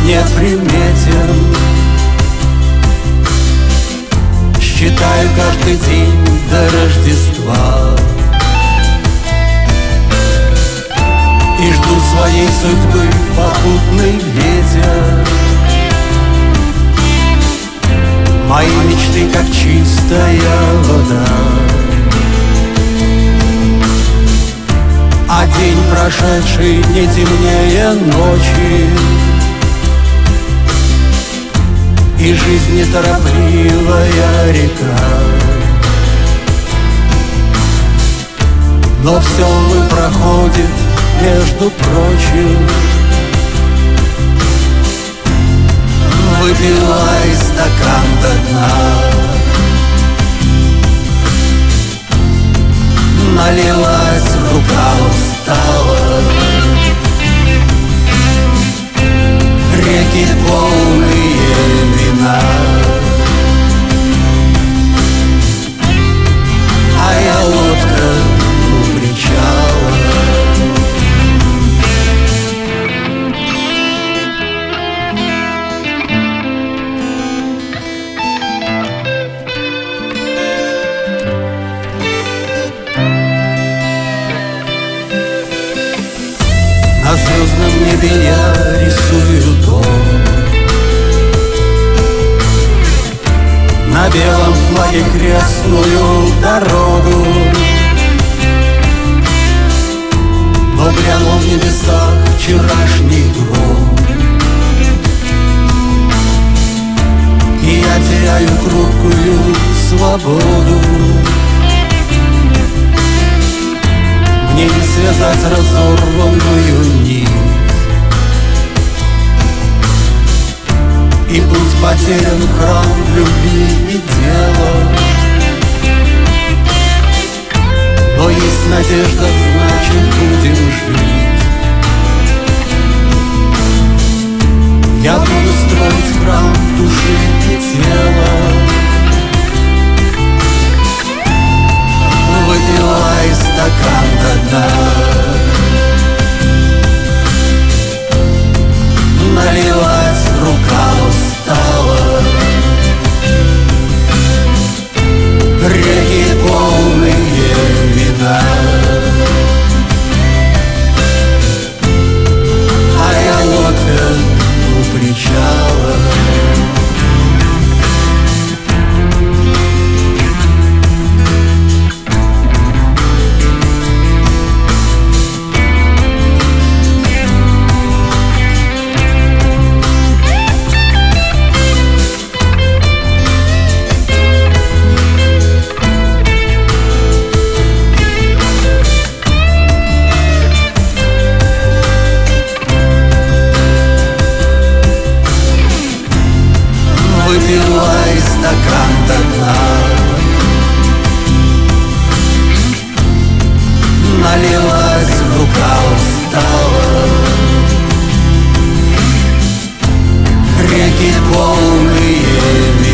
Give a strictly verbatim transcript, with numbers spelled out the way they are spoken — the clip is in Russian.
неприметен. Считаю каждый день до Рождества и жду своей судьбы попутный ветер. Мои мечты, как чистая вода, а день прошедший не темнее ночи, и жизнь неторопливая река. Но все увы проходит, между прочим. Выпивай стакан до дна, налилась рука устала, реки полные вина, а я лодка у причала. На звездном небе я рисую дом, на белом флаге крестную дорогу. Но грянул в небесах вчерашний гром, и я теряю хрупкую свободу. Мне не связать разорванную нить, и путь потерян в храм любви и дела. Но есть надежда, значит будем жить. Я буду строить храм души и тела. Выпивай стакан до дна, наливать рука устала, реки полные вина, а я лодка у причала. Выпивай стакан до дна, налилась рука устала, реки полные